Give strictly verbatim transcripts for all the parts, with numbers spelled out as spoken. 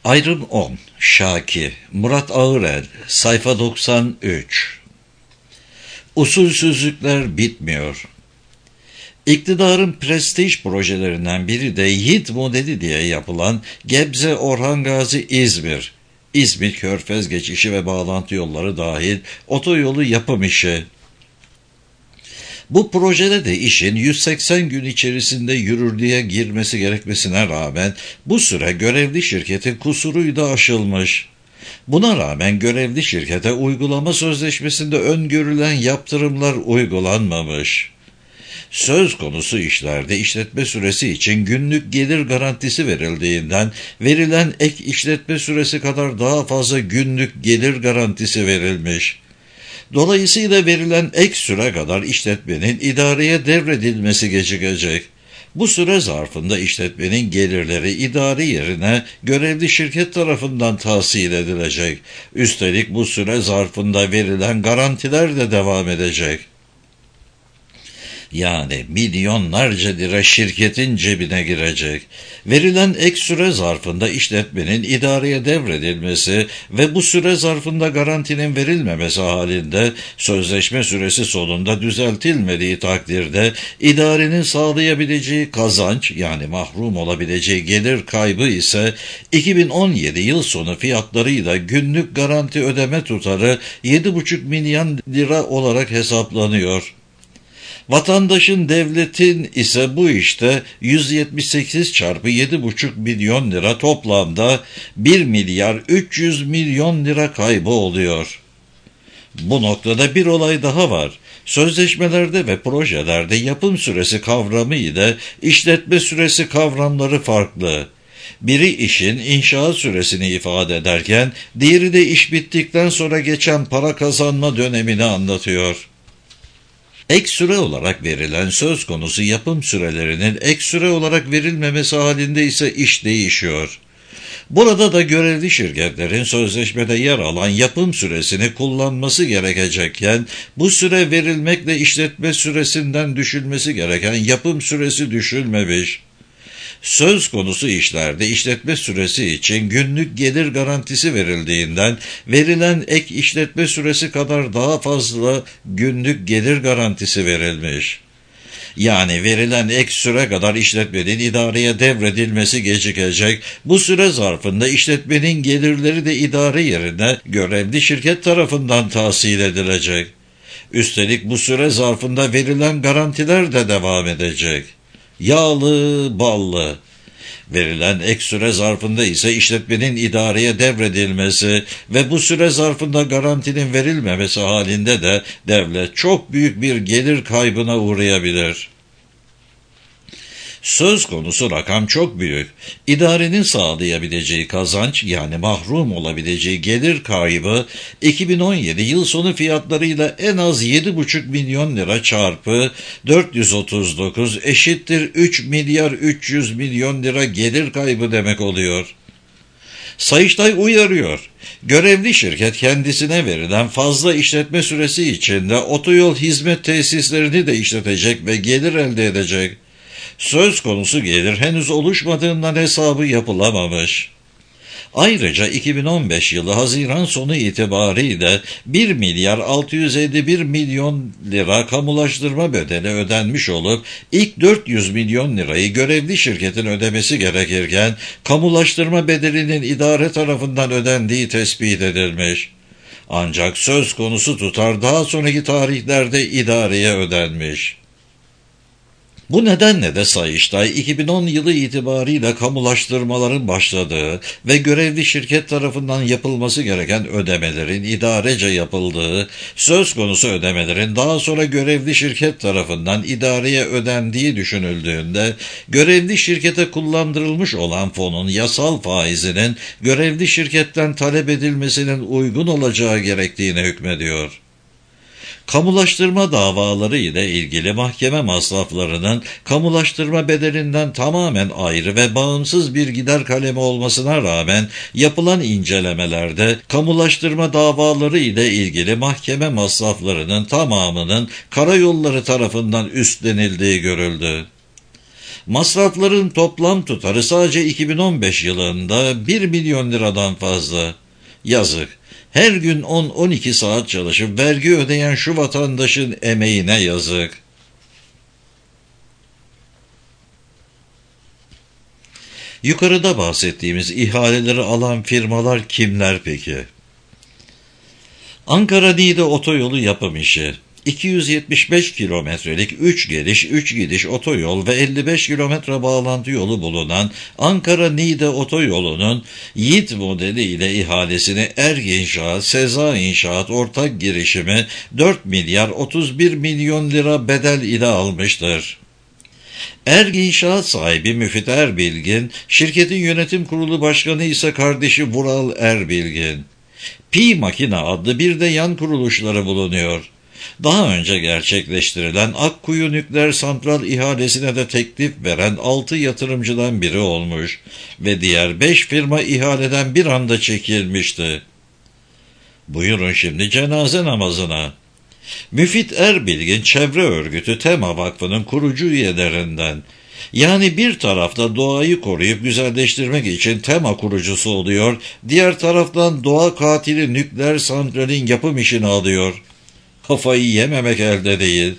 Ayrım on. Şaki. Murat Ağırel. Sayfa doksan üç. Usulsüzlükler bitmiyor. İktidarın prestij projelerinden biri de Yiğit modeli diye yapılan Gebze Orhan Gazi İzmir, İzmir Körfez geçişi ve bağlantı yolları dahil otoyolu yapım işi. Bu projede de işin yüz seksen gün içerisinde yürürlüğe girmesi gerekmesine rağmen bu süre görevli şirketin kusuruyla aşılmış. Buna rağmen görevli şirkete uygulama sözleşmesinde öngörülen yaptırımlar uygulanmamış. Söz konusu işlerde işletme süresi için günlük gelir garantisi verildiğinden verilen ek işletme süresi kadar daha fazla günlük gelir garantisi verilmiş. Dolayısıyla verilen ek süre kadar işletmenin idareye devredilmesi gecikecek. Bu süre zarfında işletmenin gelirleri idari yerine görevli şirket tarafından tahsil edilecek. Üstelik bu süre zarfında verilen garantiler de devam edecek. Yani milyonlarca lira şirketin cebine girecek. Verilen ek süre zarfında işletmenin idareye devredilmesi ve bu süre zarfında garantinin verilmemesi halinde sözleşme süresi sonunda düzeltilmediği takdirde idarenin sağlayabileceği kazanç yani mahrum olabileceği gelir kaybı ise iki bin on yedi yıl sonu fiyatlarıyla günlük garanti ödeme tutarı yedi buçuk milyon lira olarak hesaplanıyor. Vatandaşın, devletin ise bu işte yüz yetmiş sekiz çarpı yedi buçuk milyon lira toplamda bir milyar üç yüz milyon lira kaybı oluyor. Bu noktada bir olay daha var. Sözleşmelerde ve projelerde yapım süresi kavramı ile işletme süresi kavramları farklı. Biri işin inşaat süresini ifade ederken diğeri de iş bittikten sonra geçen para kazanma dönemini anlatıyor. Ek süre olarak verilen söz konusu yapım sürelerinin ek süre olarak verilmemesi halinde ise iş değişiyor. Burada da görevli şirketlerin sözleşmede yer alan yapım süresini kullanması gerekecekken bu süre verilmekle işletme süresinden düşülmesi gereken yapım süresi düşülmemiş. Söz konusu işlerde işletme süresi için günlük gelir garantisi verildiğinden verilen ek işletme süresi kadar daha fazla günlük gelir garantisi verilmiş. Yani verilen ek süre kadar işletmenin idareye devredilmesi gecikecek. Bu süre zarfında işletmenin gelirleri de idare yerine görevli şirket tarafından tahsil edilecek. Üstelik bu süre zarfında verilen garantiler de devam edecek. Yağlı, ballı. Verilen ek süre zarfında ise işletmenin idareye devredilmesi ve bu süre zarfında garantinin verilmemesi halinde de devlet çok büyük bir gelir kaybına uğrayabilir. Söz konusu rakam çok büyük. İdarenin sağlayabileceği kazanç yani mahrum olabileceği gelir kaybı iki bin on yedi yıl sonu fiyatlarıyla en az yedi buçuk milyon lira çarpı dört yüz otuz dokuz eşittir üç milyar üç yüz milyon lira gelir kaybı demek oluyor. Sayıştay uyarıyor. Görevli şirket kendisine verilen fazla işletme süresi içinde otoyol hizmet tesislerini de işletecek ve gelir elde edecek. Söz konusu gelir henüz oluşmadığından hesabı yapılamamış. Ayrıca iki bin on beş yılı Haziran sonu itibariyle bir milyar altı yüz elli bir milyon lira kamulaştırma bedeli ödenmiş olup ilk dört yüz milyon lirayı görevli şirketin ödemesi gerekirken kamulaştırma bedelinin idare tarafından ödendiği tespit edilmiş. Ancak söz konusu tutar daha sonraki tarihlerde idareye ödenmiş. Bu nedenle de Sayıştay iki bin on yılı itibariyle kamulaştırmaların başladığı ve görevli şirket tarafından yapılması gereken ödemelerin idarece yapıldığı, söz konusu ödemelerin daha sonra görevli şirket tarafından idareye ödendiği düşünüldüğünde, görevli şirkete kullandırılmış olan fonun yasal faizinin görevli şirketten talep edilmesinin uygun olacağı gerektiğine hükmediyor. Kamulaştırma davaları ile ilgili mahkeme masraflarının kamulaştırma bedelinden tamamen ayrı ve bağımsız bir gider kalemi olmasına rağmen yapılan incelemelerde kamulaştırma davaları ile ilgili mahkeme masraflarının tamamının karayolları tarafından üstlenildiği görüldü. Masrafların toplam tutarı sadece iki bin on beş yılında bir milyon liradan fazla. Yazık. Her gün on on iki saat çalışıp vergi ödeyen şu vatandaşın emeğine yazık. Yukarıda bahsettiğimiz ihaleleri alan firmalar kimler peki? Ankara-Niğde otoyolu yapım işi. iki yüz yetmiş beş kilometrelik üç geliş üç gidiş otoyol ve elli beş kilometre bağlantı yolu bulunan Ankara-Niğde otoyolunun Yiğit modeli ile ihalesini Erg İnşaat, Seza İnşaat ortak girişimi dört milyar otuz bir milyon lira bedel ile almıştır. Erg İnşaat sahibi Müfit Erbilgin, şirketin yönetim kurulu başkanı ise kardeşi Vural Erbilgin. Pi Makina adlı bir de yan kuruluşları bulunuyor. Daha önce gerçekleştirilen Akkuyu Nükleer Santral ihalesine de teklif veren altı yatırımcıdan biri olmuş ve diğer beş firma ihaleden bir anda çekilmişti. Buyurun şimdi cenaze namazına. Müfit Erbilgin çevre örgütü Tema Vakfı'nın kurucu üyelerinden. Yani bir tarafta doğayı koruyup güzelleştirmek için Tema kurucusu oluyor, diğer taraftan doğa katili nükleer santralin yapım işini alıyor. Kafayı yememek elde değil.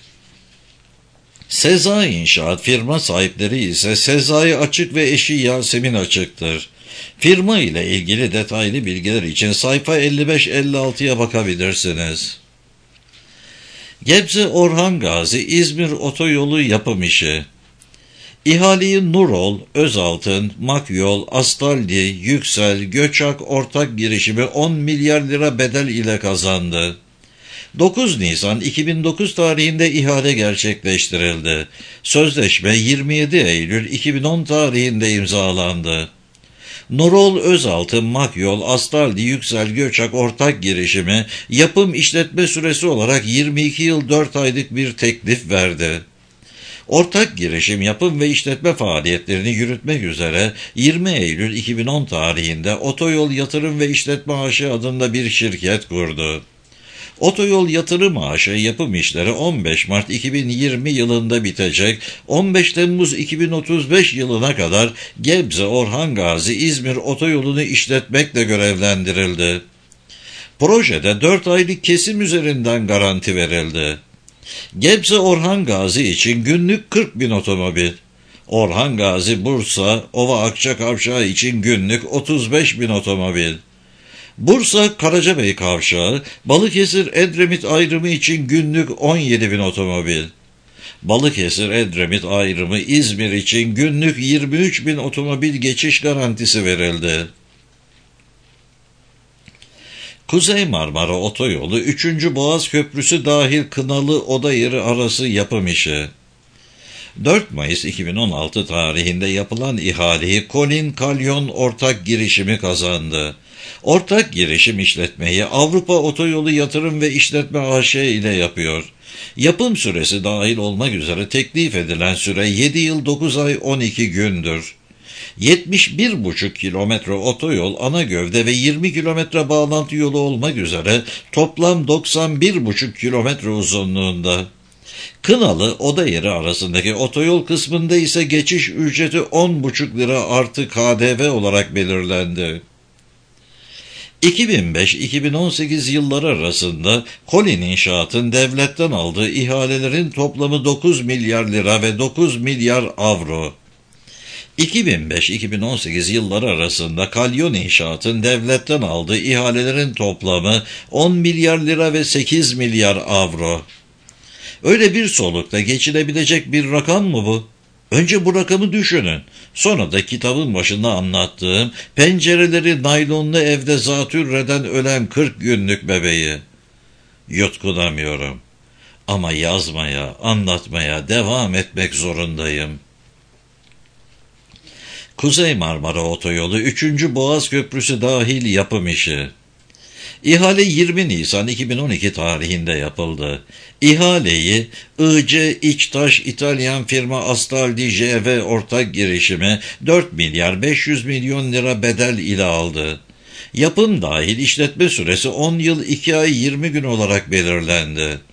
Seza İnşaat firma sahipleri ise Sezai Açık ve eşi Yasemin Açık'tır. Firma ile ilgili detaylı bilgiler için sayfa elli beş elli altıya bakabilirsiniz. Gebze Orhan Gazi İzmir otoyolu yapım işi. İhaleyi Nurol, Özaltın, Makyol, Astaldi, Yüksel, Göçak ortak girişimi on milyar lira bedel ile kazandı. dokuz Nisan iki bin dokuz tarihinde ihale gerçekleştirildi. Sözleşme yirmi yedi Eylül iki bin on tarihinde imzalandı. Nurol, Özaltın, Makyol, Astaldi, Yüksel, Göçak ortak girişimi yapım işletme süresi olarak yirmi iki yıl dört aylık bir teklif verdi. Ortak girişim yapım ve işletme faaliyetlerini yürütmek üzere yirmi Eylül iki bin on tarihinde Otoyol Yatırım ve İşletme A Ş adında bir şirket kurdu. Otoyol Yatırım A Ş yapım işleri on beş Mart iki bin yirmi yılında bitecek, on beş Temmuz iki bin otuz beş yılına kadar Gebze Orhan Gazi İzmir otoyolunu işletmekle görevlendirildi. Projede dört aylık kesim üzerinden garanti verildi. Gebze Orhan Gazi için günlük kırk bin otomobil. Orhan Gazi Bursa Ova Akçakavşağı için günlük otuz beş bin otomobil. Bursa Karacabey Kavşağı, Balıkesir Edremit ayrımı için günlük on yedi bin otomobil. Balıkesir Edremit ayrımı İzmir için günlük yirmi üç bin otomobil geçiş garantisi verildi. Kuzey Marmara Otoyolu üçüncü Boğaz Köprüsü dahil Kınalı Odayırı arası yapım işi. dört Mayıs iki bin on altı tarihinde yapılan ihaleyi Colin Kalyon ortak girişimi kazandı. Ortak girişim işletmeyi Avrupa Otoyolu Yatırım ve İşletme A Ş ile yapıyor. Yapım süresi dahil olmak üzere teklif edilen süre yedi yıl dokuz ay on iki gündür. yetmiş bir buçuk kilometre otoyol, ana gövde ve yirmi kilometre bağlantı yolu olmak üzere toplam doksan bir buçuk kilometre uzunluğunda. Kınalı Odayırı arasındaki otoyol kısmında ise geçiş ücreti on buçuk lira artı K D V olarak belirlendi. iki bin beş iki bin on sekiz yılları arasında Colin İnşaat'ın devletten aldığı ihalelerin toplamı dokuz milyar lira ve dokuz milyar avro. iki bin beş iki bin on sekiz yılları arasında Kalyon İnşaat'ın devletten aldığı ihalelerin toplamı on milyar lira ve sekiz milyar avro. Öyle bir solukta geçilebilecek bir rakam mı bu? Önce bu rakamı düşünün. Sonra da kitabın başında anlattığım pencereleri naylonlu evde zatürreden ölen kırk günlük bebeği. Yutkunamıyorum. Ama yazmaya, anlatmaya devam etmek zorundayım. Kuzey Marmara Otoyolu üçüncü Boğaz Köprüsü dahil yapım işi. İhale yirmi Nisan iki bin on iki tarihinde yapıldı. İhaleyi I C İçtaş İtalyan firma Astaldi J V ortak girişimi dört milyar beş yüz milyon lira bedel ile aldı. Yapım dahil işletme süresi on yıl iki ay yirmi gün olarak belirlendi.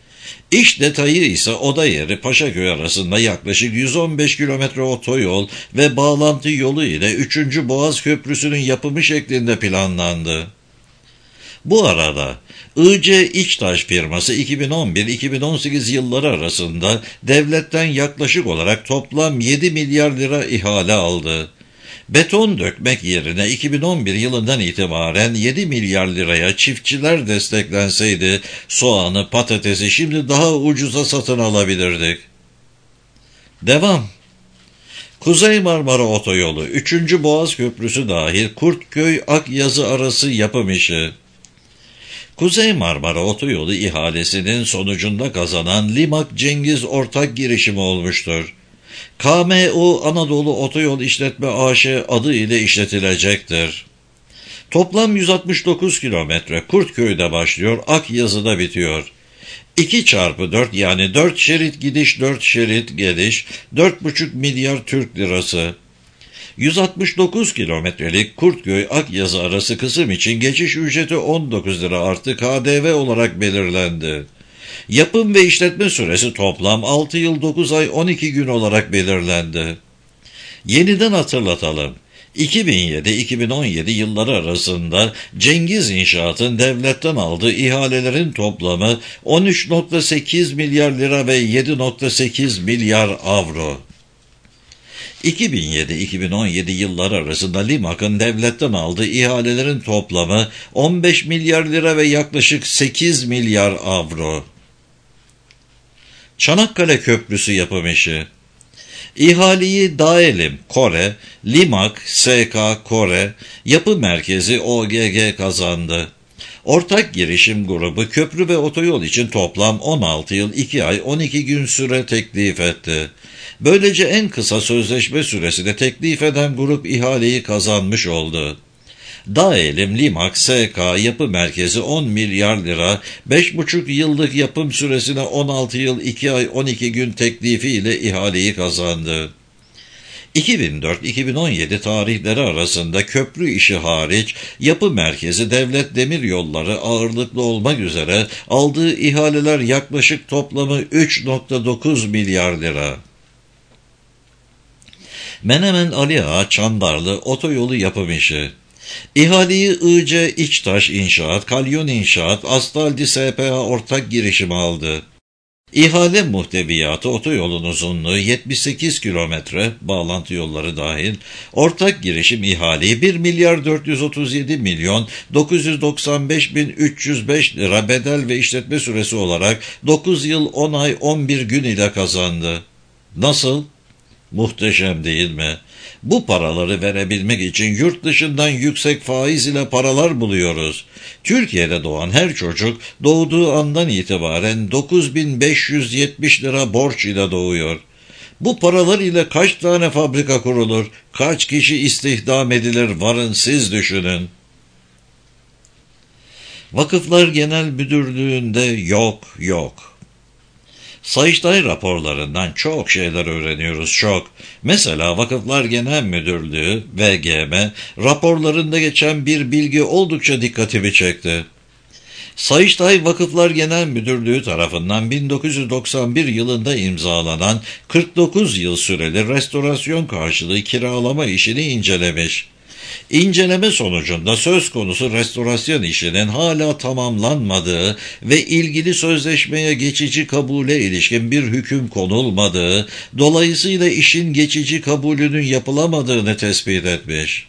İş detayı ise oda yeri Paşaköy arasında yaklaşık yüz on beş kilometre otoyol ve bağlantı yolu ile üçüncü Boğaz Köprüsü'nün yapımı şeklinde planlandı. Bu arada I C İçtaş firması iki bin on bir iki bin on sekiz yılları arasında devletten yaklaşık olarak toplam yedi milyar lira ihale aldı. Beton dökmek yerine iki bin on bir yılından itibaren yedi milyar liraya çiftçiler desteklenseydi soğanı, patatesi şimdi daha ucuza satın alabilirdik. Devam. Kuzey Marmara Otoyolu, üçüncü Boğaz Köprüsü dahil Kurtköy-Akyazı arası yapım işi. Kuzey Marmara Otoyolu ihalesinin sonucunda kazanan Limak Cengiz ortak girişimi olmuştur. K M U Anadolu Otoyol İşletme A Ş adı ile işletilecektir. Toplam yüz altmış dokuz kilometre Kurtköy'de başlıyor, Akyazı'da bitiyor. iki çarpı dört yani dört şerit gidiş dört şerit geliş dört buçuk milyar Türk lirası. yüz altmış dokuz kilometrelik Kurtköy-Akyazı arası kısım için geçiş ücreti on dokuz lira artı K D V olarak belirlendi. Yapım ve işletme süresi toplam altı yıl dokuz ay on iki gün olarak belirlendi. Yeniden hatırlatalım. iki bin yedi iki bin on yedi yılları arasında Cengiz İnşaat'ın devletten aldığı ihalelerin toplamı on üç virgül sekiz milyar lira ve yedi virgül sekiz milyar avro. iki bin yedi iki bin on yedi yılları arasında Limak'ın devletten aldığı ihalelerin toplamı on beş milyar lira ve yaklaşık sekiz milyar avro. Çanakkale Köprüsü yapım işi. İhaleyi Daelim Kore, Limak S K Kore, Yapı Merkezi O G G kazandı. Ortak girişim grubu köprü ve otoyol için toplam on altı yıl iki ay on iki gün süre teklif etti. Böylece en kısa sözleşme süresi de teklif eden grup ihaleyi kazanmış oldu. Daelim Limak S K Yapı Merkezi on milyar lira, beş buçuk yıllık yapım süresine on altı yıl iki ay on iki gün teklifi ile ihaleyi kazandı. iki bin dört iki bin on yedi tarihleri arasında köprü işi hariç Yapı Merkezi Devlet Demiryolları ağırlıklı olmak üzere aldığı ihaleler yaklaşık toplamı üç virgül dokuz milyar lira. Menemen Ali Ağa Çandarlı Otoyolu yapım işi. İhaleyi I C İçtaş İnşaat, Kalyon İnşaat, Astaldi S P A ortak girişimi aldı. İhale muhteviyatı otoyolun uzunluğu yetmiş sekiz kilometre, bağlantı yolları dahil, ortak girişim ihaleyi bir milyar dört yüz otuz yedi milyon dokuz yüz doksan beş bin üç yüz beş lira bedel ve işletme süresi olarak dokuz yıl on ay on bir gün ile kazandı. Nasıl? Muhteşem değil mi? Bu paraları verebilmek için yurt dışından yüksek faiz ile paralar buluyoruz. Türkiye'de doğan her çocuk doğduğu andan itibaren dokuz bin beş yüz yetmiş lira borç ile doğuyor. Bu paralar ile kaç tane fabrika kurulur, kaç kişi istihdam edilir varın siz düşünün. Vakıflar Genel Müdürlüğü'nde yok yok. Sayıştay raporlarından çok şeyler öğreniyoruz çok. Mesela Vakıflar Genel Müdürlüğü V G M raporlarında geçen bir bilgi oldukça dikkatimi çekti. Sayıştay Vakıflar Genel Müdürlüğü tarafından bin dokuz yüz doksan bir yılında imzalanan kırk dokuz yıl süreli restorasyon karşılığı kiralama işini incelemiş. İnceleme sonucunda söz konusu restorasyon işinin hala tamamlanmadığı ve ilgili sözleşmeye geçici kabule ilişkin bir hüküm konulmadığı, dolayısıyla işin geçici kabulünün yapılamadığını tespit etmiş.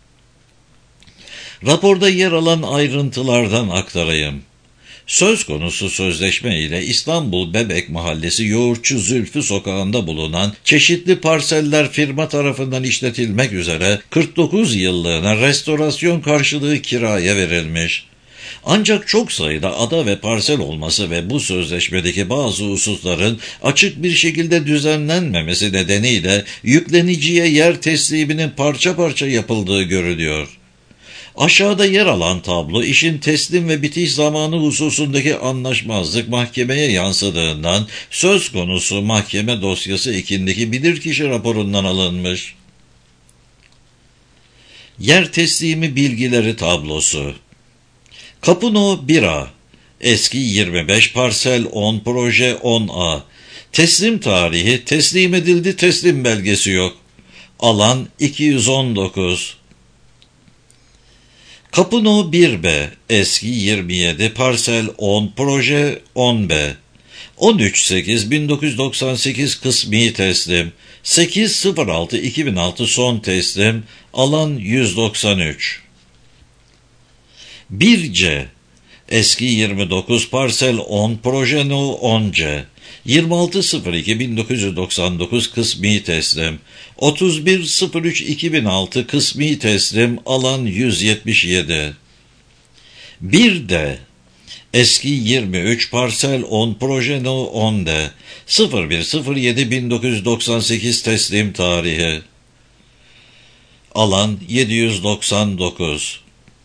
Raporda yer alan ayrıntılardan aktarayım. Söz konusu sözleşme ile İstanbul Bebek Mahallesi Yoğurtçu Zülfü Sokağı'nda bulunan çeşitli parseller firma tarafından işletilmek üzere kırk dokuz yıllığına restorasyon karşılığı kiraya verilmiş. Ancak çok sayıda ada ve parsel olması ve bu sözleşmedeki bazı hususların açık bir şekilde düzenlenmemesi nedeniyle yükleniciye yer tesliminin parça parça yapıldığı görülüyor. Aşağıda yer alan tablo işin teslim ve bitiş zamanı hususundaki anlaşmazlık mahkemeye yansıdığından söz konusu mahkeme dosyası ekindeki bilirkişi raporundan alınmış. Yer teslimi bilgileri tablosu. Kapı No bir A eski yirmi beş, parsel on, proje on A. Teslim tarihi, teslim edildi, teslim belgesi yok. Alan iki yüz on dokuz. Kapı No bir B, eski yirmi yedi, parsel on, proje on B. on üç sekiz bin dokuz yüz doksan sekiz kısmi teslim. sekiz sıfır altı iki bin altı son teslim. Alan yüz doksan üç. bir C, eski yirmi dokuz, parsel on, proje No on C. yirmi altı sıfır iki bin dokuz yüz doksan dokuz kısmi teslim. otuz bir sıfır üç iki bin altı kısmi teslim. Alan yüz yetmiş yedi. bir D, eski yirmi üç, parsel on, proje No on D. sıfır bir sıfır yedi bin dokuz yüz doksan sekiz teslim tarihi. Alan yedi yüz doksan dokuz.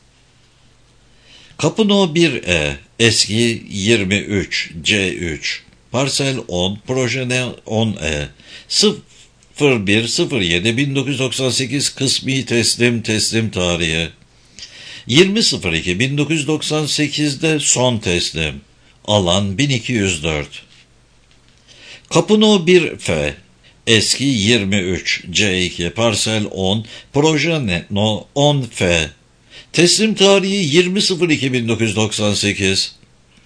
Kapı No bir E, eski yirmi üç, C üç. Parsel on, proje No on E. sıfır bir sıfır yedi bin dokuz yüz doksan sekiz kısmi teslim teslim tarihi. yirmi sıfır iki bin dokuz yüz doksan sekizde son teslim. Alan bin iki yüz dört. Kapı No bir F, eski yirmi üç, C iki, parsel on, proje No on F. Teslim tarihi yirmi sıfır iki bin dokuz yüz doksan sekiz.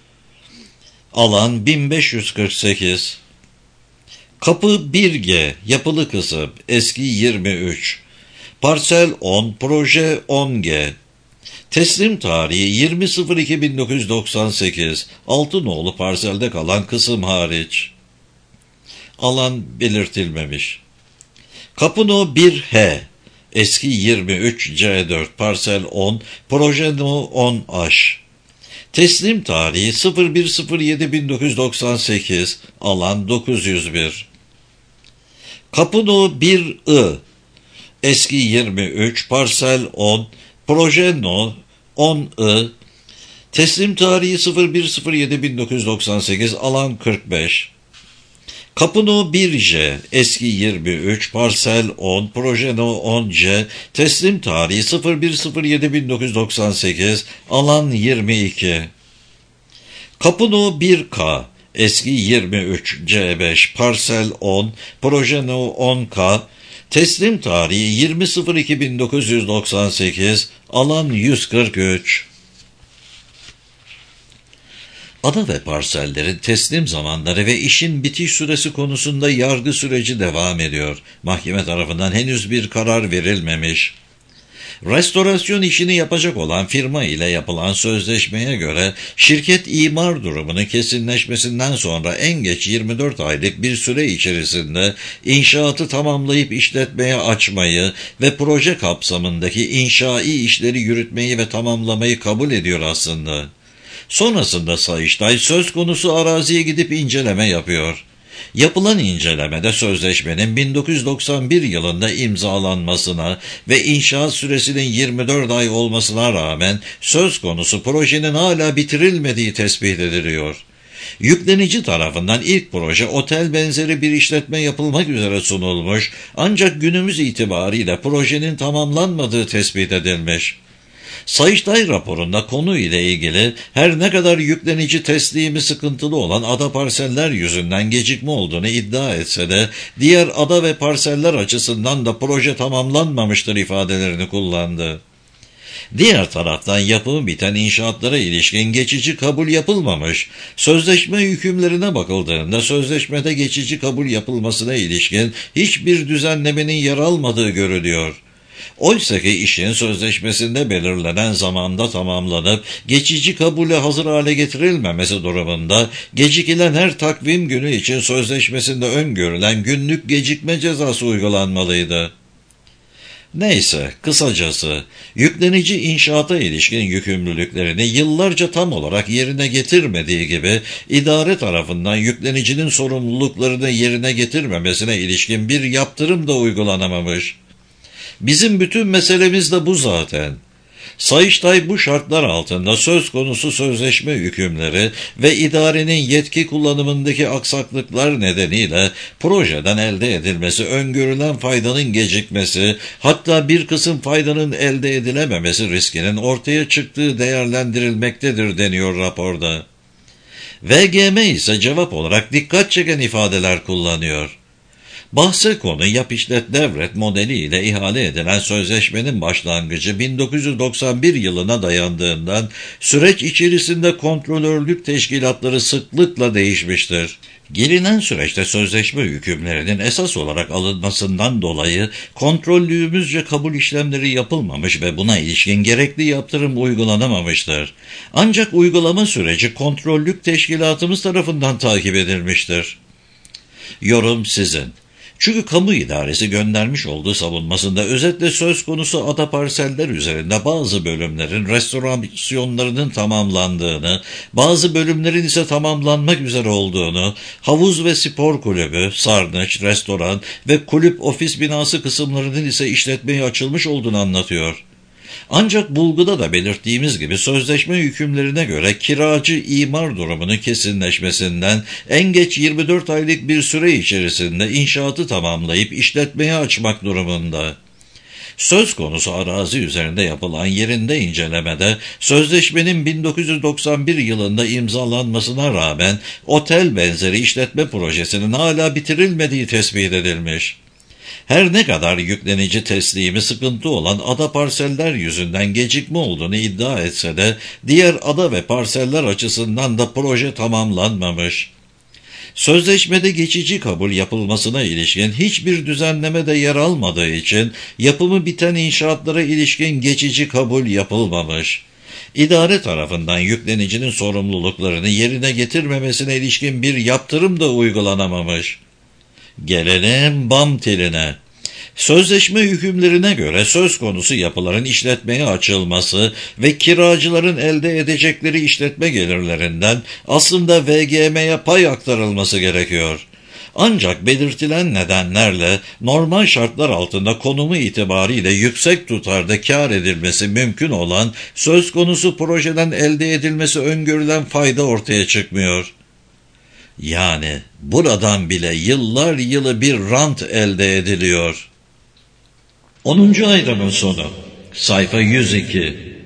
Alan bin beş yüz kırk sekiz. Kapı bir G, yapılı kısım, eski yirmi üç. Parsel on, proje on G. Teslim tarihi yirmi sıfır iki bin dokuz yüz doksan sekiz. Altınoğlu parselde kalan kısım hariç. Alan belirtilmemiş. Kapı No bir H, eski yirmi üç, C dört, parsel on, proje No on H. Teslim tarihi sıfır bir sıfır yedi bin dokuz yüz doksan sekiz, alan dokuz yüz bir. Kapı No bir I, eski yirmi üç, parsel on, proje No on I. Teslim tarihi sıfır bir sıfır yedi bin dokuz yüz doksan sekiz, alan kırk beş. Kapı No bir J, eski yirmi üç, parsel on, proje No on C, teslim tarihi sıfır bir sıfır yedi bin dokuz yüz doksan sekiz, alan yirmi iki. Kapı No bir K, eski yirmi üç, C beş, parsel on, proje No on K, teslim tarihi yirmi sıfır iki bin dokuz yüz doksan sekiz, alan yüz kırk üç. Ada ve parsellerin teslim zamanları ve işin bitiş süresi konusunda yargı süreci devam ediyor. Mahkeme tarafından henüz bir karar verilmemiş. Restorasyon işini yapacak olan firma ile yapılan sözleşmeye göre şirket imar durumunun kesinleşmesinden sonra en geç yirmi dört aylık bir süre içerisinde inşaatı tamamlayıp işletmeye açmayı ve proje kapsamındaki inşai işleri yürütmeyi ve tamamlamayı kabul ediyor aslında. Sonrasında Sayıştay söz konusu araziye gidip inceleme yapıyor. Yapılan incelemede sözleşmenin bin dokuz yüz doksan bir yılında imzalanmasına ve inşaat süresinin yirmi dört ay olmasına rağmen söz konusu projenin hala bitirilmediği tespit ediliyor. Yüklenici tarafından ilk proje otel benzeri bir işletme yapılmak üzere sunulmuş, ancak günümüz itibariyle projenin tamamlanmadığı tespit edilmiş. Sayıştay raporunda konu ile ilgili her ne kadar yüklenici teslimi sıkıntılı olan ada parseller yüzünden gecikme olduğunu iddia etse de diğer ada ve parseller açısından da proje tamamlanmamıştır ifadelerini kullandı. Diğer taraftan yapımı biten inşaatlara ilişkin geçici kabul yapılmamış. Sözleşme hükümlerine bakıldığında sözleşmede geçici kabul yapılmasına ilişkin hiçbir düzenlemenin yer almadığı görülüyor. Oysa ki işin sözleşmesinde belirlenen zamanda tamamlanıp geçici kabule hazır hale getirilmemesi durumunda gecikilen her takvim günü için sözleşmesinde öngörülen günlük gecikme cezası uygulanmalıydı. Neyse, kısacası yüklenici inşaata ilişkin yükümlülüklerini yıllarca tam olarak yerine getirmediği gibi idare tarafından yüklenicinin sorumluluklarını yerine getirmemesine ilişkin bir yaptırım da uygulanamamış. Bizim bütün meselemiz de bu zaten. Sayıştay bu şartlar altında söz konusu sözleşme hükümleri ve idarenin yetki kullanımındaki aksaklıklar nedeniyle projeden elde edilmesi, öngörülen faydanın gecikmesi, hatta bir kısım faydanın elde edilememesi riskinin ortaya çıktığı değerlendirilmektedir deniyor raporda. V G M ise cevap olarak dikkat çeken ifadeler kullanıyor. Bahse konu yap işlet devret modeli ile ihale edilen sözleşmenin başlangıcı bin dokuz yüz doksan bir yılına dayandığından süreç içerisinde kontrolörlük teşkilatları sıklıkla değişmiştir. Gelinen süreçte sözleşme hükümlerinin esas olarak alınmasından dolayı kontrollüğümüzce kabul işlemleri yapılmamış ve buna ilişkin gerekli yaptırım uygulanamamıştır. Ancak uygulama süreci kontrollük teşkilatımız tarafından takip edilmiştir. Yorum sizin. Çünkü kamu idaresi göndermiş olduğu savunmasında özetle söz konusu ada parseller üzerinde bazı bölümlerin restorasyonlarının tamamlandığını, bazı bölümlerin ise tamamlanmak üzere olduğunu, havuz ve spor kulübü, sarnıç, restoran ve kulüp ofis binası kısımlarının ise işletmeye açılmış olduğunu anlatıyor. Ancak bulguda da belirttiğimiz gibi sözleşme hükümlerine göre kiracı imar durumunun kesinleşmesinden en geç yirmi dört aylık bir süre içerisinde inşaatı tamamlayıp işletmeye açmak durumunda. Söz konusu arazi üzerinde yapılan yerinde incelemede sözleşmenin bin dokuz yüz doksan bir yılında imzalanmasına rağmen otel benzeri işletme projesinin hala bitirilmediği tespit edilmiş. Her ne kadar yüklenici teslimi sıkıntı olan ada parseller yüzünden gecikme olduğunu iddia etse de diğer ada ve parseller açısından da proje tamamlanmamış. Sözleşmede geçici kabul yapılmasına ilişkin hiçbir düzenleme de yer almadığı için yapımı biten inşaatlara ilişkin geçici kabul yapılmamış. İdare tarafından yüklenicinin sorumluluklarını yerine getirmemesine ilişkin bir yaptırım da uygulanamamış. Gelelim bam teline. Sözleşme hükümlerine göre söz konusu yapıların işletmeye açılması ve kiracıların elde edecekleri işletme gelirlerinden aslında V G M'ye pay aktarılması gerekiyor. Ancak belirtilen nedenlerle normal şartlar altında konumu itibariyle yüksek tutarda kâr edilmesi mümkün olan söz konusu projeden elde edilmesi öngörülen fayda ortaya çıkmıyor. Yani buradan bile yıllar yılı bir rant elde ediliyor. onuncu ayrımın sonu. Sayfa yüz iki.